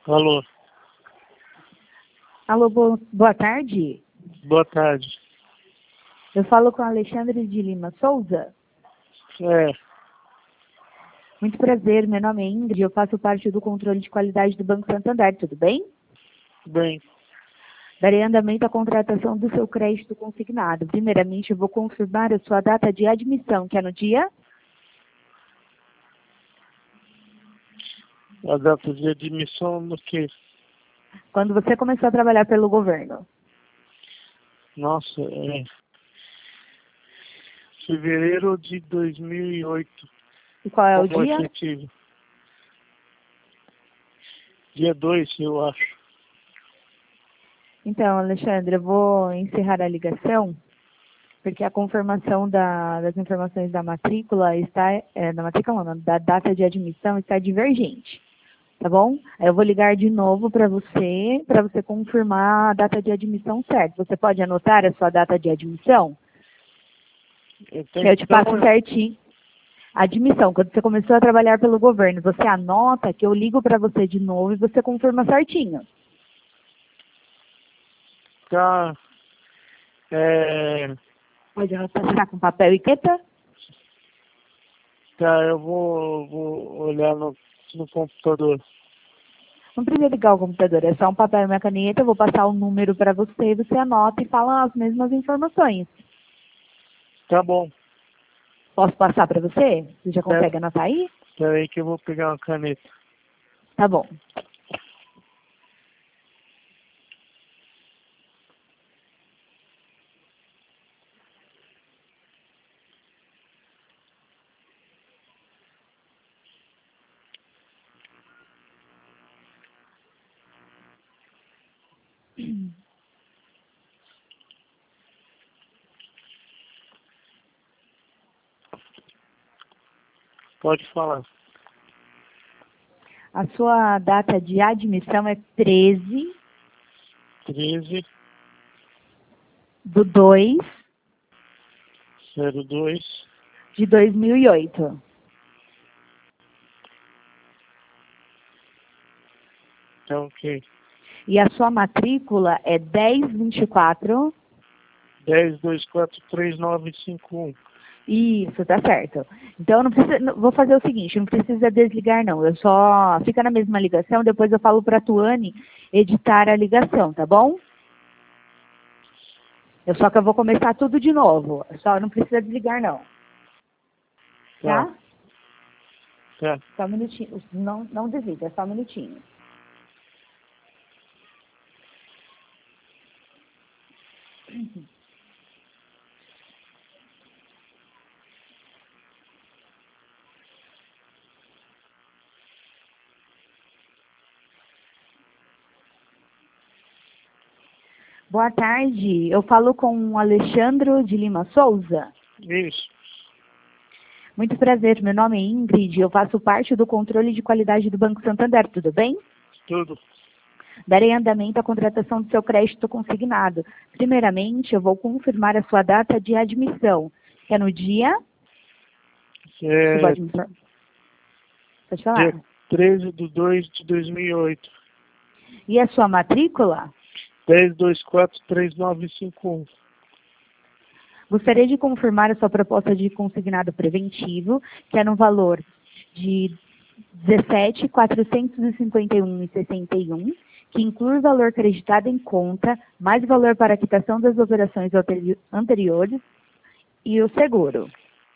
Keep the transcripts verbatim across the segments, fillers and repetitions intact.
Alô, Alô, bo- boa tarde. boa tarde. Eu falo com a Alexandre de Lima Souza. É, Muito prazer, meu nome é Ingrid, eu faço parte do controle de qualidade do Banco Santander, tudo bem? bem, Darei andamento à contratação do seu crédito consignado. Primeiramente, eu vou confirmar a sua data de admissão, que é no dia a data de admissão no que? quando você começou a trabalhar pelo governo. Nossa, é fevereiro de dois mil e oito, E qual é o como dia? efetivo. Dia dois, eu acho. Então, Alexandre, eu vou encerrar a ligação, porque a confirmação da- das informações da matrícula está, é, da matrícula não, da data de admissão está divergente, tá bom? Aí eu vou ligar de novo para você, para você confirmar a data de admissão certa. Você pode anotar a sua data de admissão? Eu Que tenho eu que te dar passo uma... certinho. Admissão, quando você começou a trabalhar pelo governo, você anota que eu ligo para você de novo e você confirma certinho. Tá, é, Pode anotar, você tá com papel e caneta? tá, eu vou, vou olhar no, no computador. Não precisa ligar o computador, é só um papel e uma caneta, eu vou passar o número para você, você anota e fala as mesmas informações. Tá bom, Posso passar para você? Você já pera, consegue anotar aí? pera aí que eu vou pegar uma caneta. Tá bom. Pode falar. A sua data de admissão é treze treze, de dois zero dois, de dois mil e oito. tá ok. E a sua matrícula é dez vinte e quatro. dez, dois, quatro, três, nove, cinco, um. Isso, tá certo. Então, não precisa, não- vou fazer o seguinte, não precisa desligar, não. Eu só fica na mesma ligação, depois eu falo para a Tuane editar a ligação, tá bom? Eu só que eu vou começar tudo de novo. Só não precisa desligar, não. Tá, Tá? tá. Só um minutinho. Não, não desliga, só um minutinho. Boa tarde. Eu falo com o Alexandre de Lima Souza. Isso, Muito prazer, meu nome é Ingrid, eu faço parte do controle de qualidade do Banco Santander, tudo bem? tudo. Darei andamento à contratação do seu crédito consignado. Primeiramente, eu vou confirmar a sua data de admissão, que é no dia... Você É, pode, me... pode falar. dia treze de dois de dois mil e oito. E a sua matrícula? dez, dois, quatro, três, nove, cinco, um. Gostaria de confirmar a sua proposta de consignado preventivo, que é no valor de dezessete mil quatrocentos e cinquenta e um reais e sessenta e um centavos, que inclui o valor creditado em conta, mais o valor para a quitação das operações anteri- anteriores e o seguro.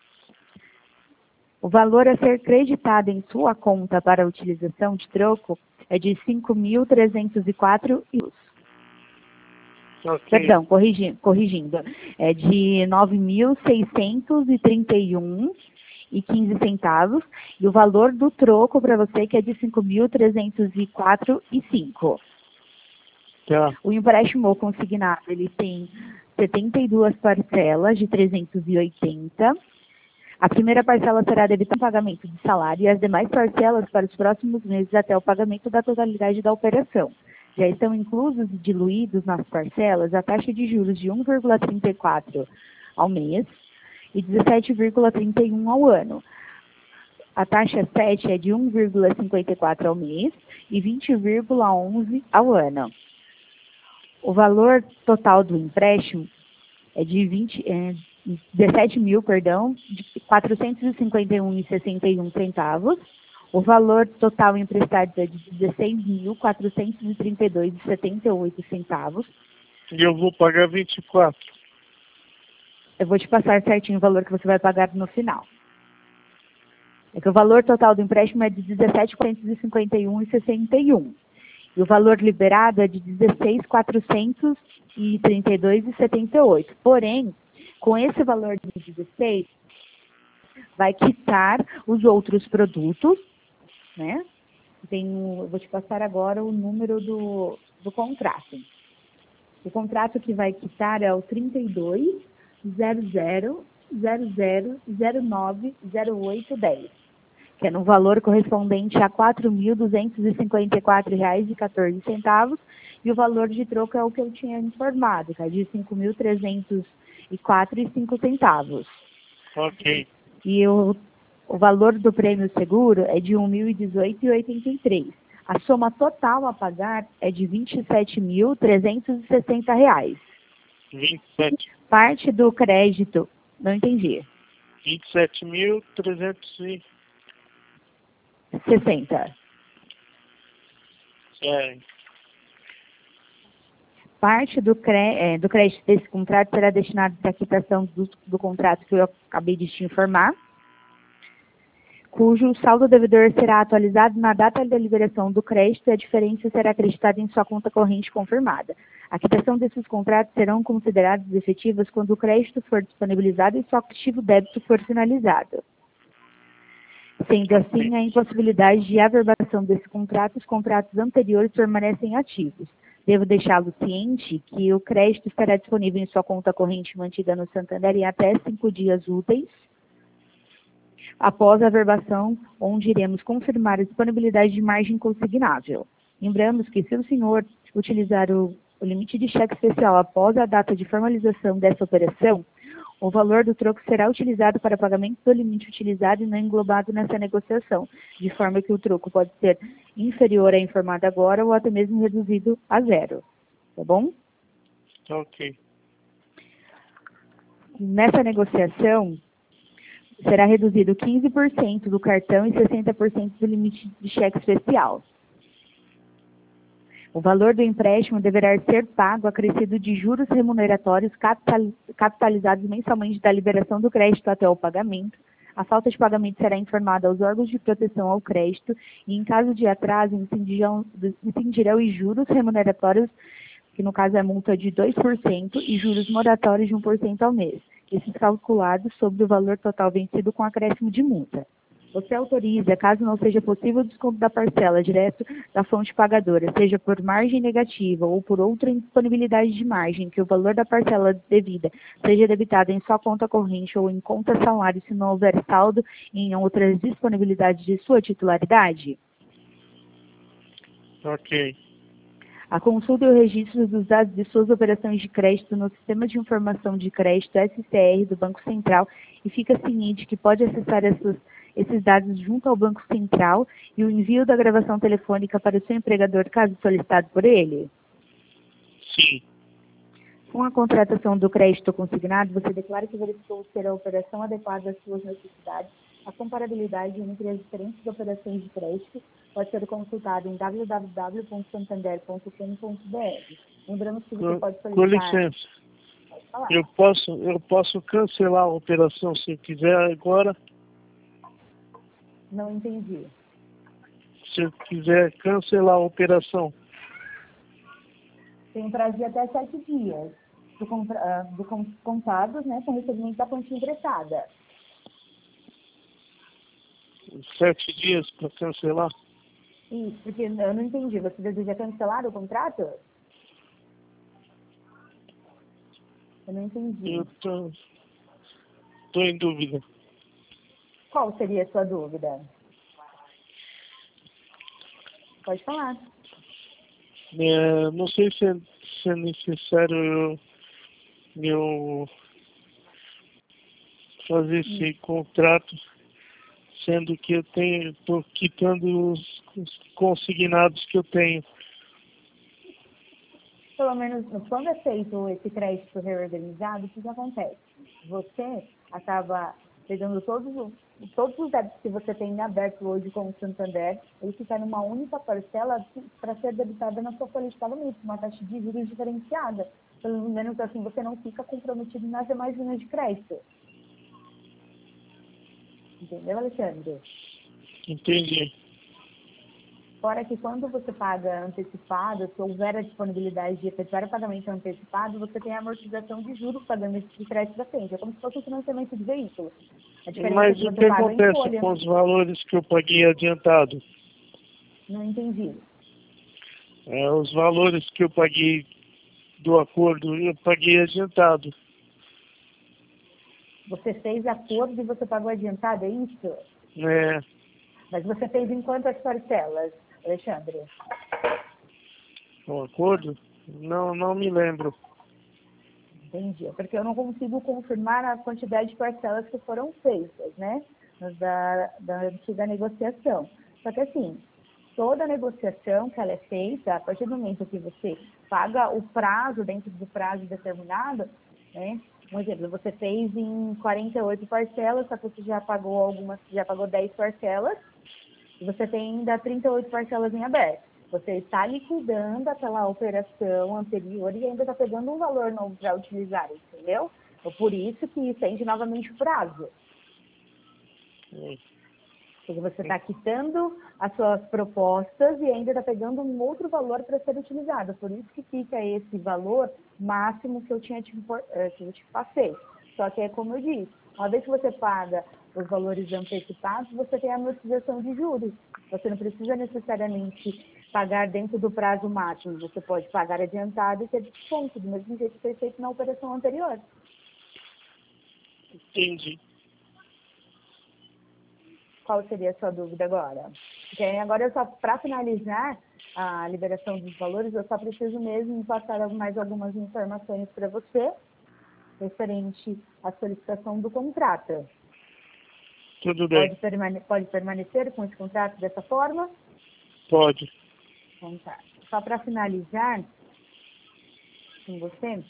O valor a ser creditado em sua conta para a utilização de troco é de cinco mil trezentos e quatro euros. Ok, Perdão, corrigi, corrigindo, é de nove mil seiscentos e trinta e um e quinze centavos, e o valor do troco para você que é de cinco mil trezentos e quatro e cinco. tá. O empréstimo consignado, ele tem setenta e duas parcelas de trezentos e oitenta. A primeira parcela será debita ao pagamento de salário e as demais parcelas para os próximos meses até o pagamento da totalidade da operação. Já estão inclusos e diluídos nas parcelas a taxa de juros de um vírgula trinta e quatro ao mês e dezessete vírgula trinta e um ao ano. A taxa sete é de um vírgula cinquenta e quatro ao mês e vinte vírgula onze ao ano. O valor total do empréstimo é de vinte, é, dezessete mil, perdão, de quatrocentos e cinquenta e um reais e sessenta e um centavos. O valor total emprestado é de dezesseis mil, quatrocentos e trinta e dois reais e setenta e oito centavos. E eu vou pagar vinte e quatro. Eu vou te passar certinho o valor que você vai pagar no final. É que o valor total do empréstimo é de dezessete mil, quatrocentos e cinquenta e um reais e sessenta e um. E o valor liberado é de dezesseis mil, quatrocentos e trinta e dois reais e setenta e oito. Porém, com esse valor de dezesseis, vai quitar os outros produtos, né? Tem um, eu vou te passar agora o número do, do contrato. O contrato que vai quitar é o trinta e dois, zero zero, zero zero, zero nove, zero oito, dez, que é no valor correspondente a quatro mil duzentos e cinquenta e quatro reais e quatorze centavos, e o valor de troco é o que eu tinha informado, que é de cinco mil trezentos e quatro reais e cinco centavos. Ok. E o, o valor do prêmio seguro é de um mil e dezoito reais e oitenta e três centavos. A soma total a pagar é de vinte e sete mil trezentos e sessenta reais. vinte e sete. Parte do crédito, não entendi. vinte e sete mil trezentos e... sessenta. É, Parte do, cré, é, do crédito desse contrato será destinado para a quitação do, do contrato que eu acabei de te informar, cujo saldo devedor será atualizado na data da liberação do crédito e a diferença será acreditada em sua conta corrente confirmada. A quitação desses contratos serão consideradas efetivas quando o crédito for disponibilizado e seu ativo débito for finalizado. Sendo assim, a impossibilidade de averbação desse contrato, os contratos anteriores permanecem ativos. Devo deixá-lo ciente que o crédito estará disponível em sua conta corrente mantida no Santander em até cinco dias úteis após a averbação, onde iremos confirmar a disponibilidade de margem consignável. Lembramos que, se o senhor utilizar o, o limite de cheque especial após a data de formalização dessa operação, o valor do troco será utilizado para pagamento do limite utilizado e não englobado nessa negociação, de forma que o troco pode ser inferior à informada agora ou até mesmo reduzido a zero. Tá bom? ok. Nessa negociação, será reduzido quinze por cento do cartão e sessenta por cento do limite de cheque especial. O valor do empréstimo deverá ser pago acrescido de juros remuneratórios capitalizados mensalmente da liberação do crédito até o pagamento. A falta de pagamento será informada aos órgãos de proteção ao crédito e, em caso de atraso, incidirão, incidirão os juros remuneratórios, que no caso é multa de dois por cento, e juros moratórios de um por cento ao mês. Esses calculados sobre o valor total vencido com acréscimo de multa. Você autoriza, caso não seja possível o desconto da parcela direto da fonte pagadora, seja por margem negativa ou por outra indisponibilidade de margem, que o valor da parcela devida seja debitado em sua conta corrente ou em conta salário, se não houver saldo em outras disponibilidades de sua titularidade? Ok. A consulta e o registro dos dados de suas operações de crédito no Sistema de Informação de Crédito S C R do Banco Central e fica ciente que pode acessar essas, esses dados junto ao Banco Central e o envio da gravação telefônica para o seu empregador, caso solicitado por ele? Sim. Com a contratação do crédito consignado, você declara que verificou ser a operação adequada às suas necessidades. A comparabilidade entre as diferentes operações de crédito pode ser consultada em w w w ponto santander ponto com ponto b r. Lembramos que você Com, pode solicitar... com licença. Pode falar. Eu posso, eu posso cancelar a operação se eu quiser agora? Não entendi. Se eu quiser cancelar a operação. Tem um prazo de até sete dias do, compra, ah, do com, contados, né, com recebimento da quantia emprestada. Sete dias para cancelar? Isso, porque eu não entendi. Você deseja cancelar o contrato? Eu não entendi. Eu tô, tô em dúvida. Qual seria a sua dúvida? Pode falar. É, não sei se é, se é necessário eu, eu fazer esse contrato sendo que eu tenho, estou quitando os, os consignados que eu tenho. Pelo menos quando é feito esse crédito reorganizado, o que que acontece? Você acaba pegando todos os, todos os débitos que você tem aberto hoje com o Santander, ele fica numa única parcela para ser debitada na sua folha de pagamento, uma taxa de juros diferenciada. Pelo menos assim você não fica comprometido nas demais linhas de crédito. Entendeu, Alexandre? Entendi. Fora que quando você paga antecipado, se houver a disponibilidade de efetuar o pagamento antecipado, você tem a amortização de juros pagando esse crédito da frente. É como se fosse um financiamento de veículo. A diferença é Mas que o você que paga em acontece folha. com os valores que eu paguei adiantado? Não entendi. É, os valores que eu paguei do acordo, eu paguei adiantado. Você fez acordo e você pagou adiantado, é isso? É, Mas você fez em quantas parcelas, Alexandre? o acordo? Não, não me lembro. Entendi. É porque eu não consigo confirmar a quantidade de parcelas que foram feitas, né? Da, da antiga negociação. Só que assim, toda negociação que ela é feita, a partir do momento que você paga o prazo dentro do prazo determinado, né? Um exemplo, você fez em quarenta e oito parcelas, só que você já pagou algumas, já pagou dez parcelas, e você tem ainda trinta e oito parcelas em aberto. Você está liquidando aquela operação anterior e ainda está pegando um valor novo para utilizar, entendeu? Então, por isso que estende novamente o prazo. É, Porque você está quitando as suas propostas e ainda está pegando um outro valor para ser utilizado. Por isso que fica esse valor máximo que eu tinha te, que eu te passei. Só que é como eu disse, uma vez que você paga os valores antecipados, você tem a amortização de juros. Você não precisa necessariamente pagar dentro do prazo máximo. Você pode pagar adiantado e ter desconto, do mesmo jeito que foi feito na operação anterior. entendi. Qual seria a sua dúvida agora? Porque aí agora, eu só para finalizar a liberação dos valores, eu só preciso mesmo passar mais algumas informações para você, referente à solicitação do contrato. Tudo bem. Pode, permane pode permanecer com esse contrato dessa forma? Pode. Então tá. Só para finalizar com você,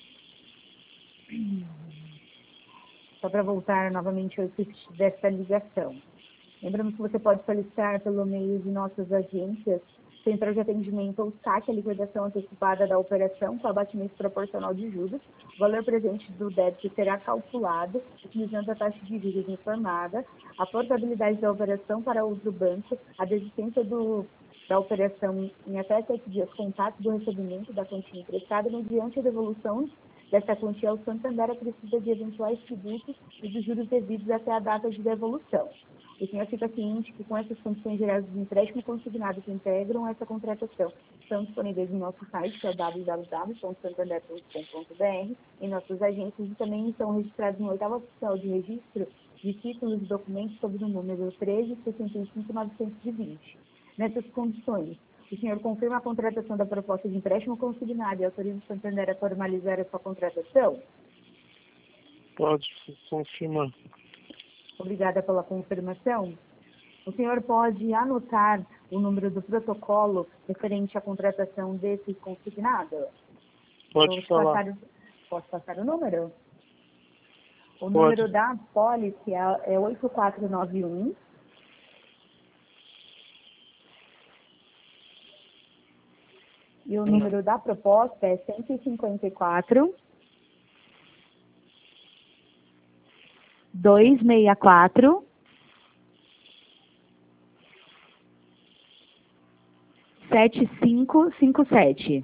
só para voltar novamente ao script desta ligação. Lembrando que você pode solicitar pelo meio de nossas agências, Central de Atendimento ou saque a liquidação antecipada da operação com abatimento proporcional de juros. O valor presente do débito será calculado utilizando a taxa de juros informada, a portabilidade da operação para outro banco, a desistência do, da operação em até sete dias contato do recebimento da quantia emprestada mediante a devolução dessa quantia ao Santander acrescida de eventuais tributos e dos juros devidos até a data de devolução. O senhor fica ciente que com essas condições gerais de empréstimo consignado que integram essa contratação estão disponíveis no nosso site, que é o w w w ponto santander ponto com ponto b r, em nossas agências e também estão registrados no oitavo oficial de registro de títulos e documentos sob o número treze sessenta e cinco novecentos e vinte. Nessas condições, o senhor confirma a contratação da proposta de empréstimo consignado e autoriza o Santander a formalizar a sua contratação? Pode confirmar. Obrigada pela confirmação. O senhor pode anotar o número do protocolo referente à contratação desse consignado? Pode falar. Passar, posso passar o número? O Pode. número da pólice é oito quatro nove um. E o número da proposta é cento e cinquenta e quatro, duzentos e sessenta e quatro, sete cinco cinco sete.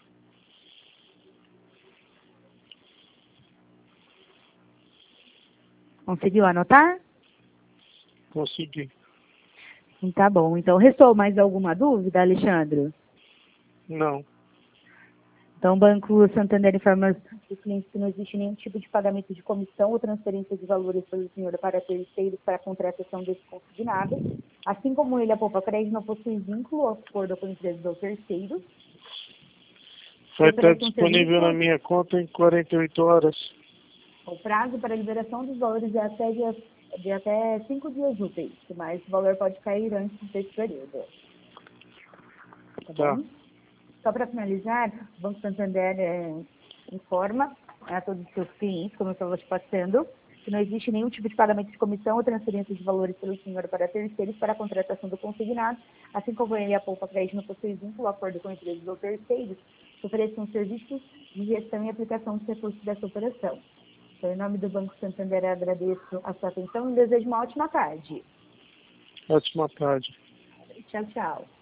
Conseguiu anotar? Consegui. Tá bom. Então, restou mais alguma dúvida, Alexandre? Não. Então, o Banco Santander informa os clientes que não existe nenhum tipo de pagamento de comissão ou transferência de valores pelo senhor para terceiros para a contratação desse consignado. Assim como ele, a Poupa Crédito não possui vínculo ou acordo com empresas ou terceiros. Vai estar Oferece um disponível na serviço. minha conta em quarenta e oito horas. O prazo para a liberação dos valores é até dia de até cinco dias úteis, mas o valor pode cair antes desse período. Tá Tá. bom? Só para finalizar, o Banco Santander é, informa a todos os seus clientes, como eu estava te passando, que não existe nenhum tipo de pagamento de comissão ou transferência de valores pelo senhor para terceiros para a contratação do consignado, assim como ele e a Poupa Crédito não possui vínculo, acordo com empresas ou terceiros, que ofereçam serviços de gestão e aplicação dos recursos dessa operação. Então, em nome do Banco Santander, eu agradeço a sua atenção e desejo uma ótima tarde. Ótima tarde. Tchau, tchau.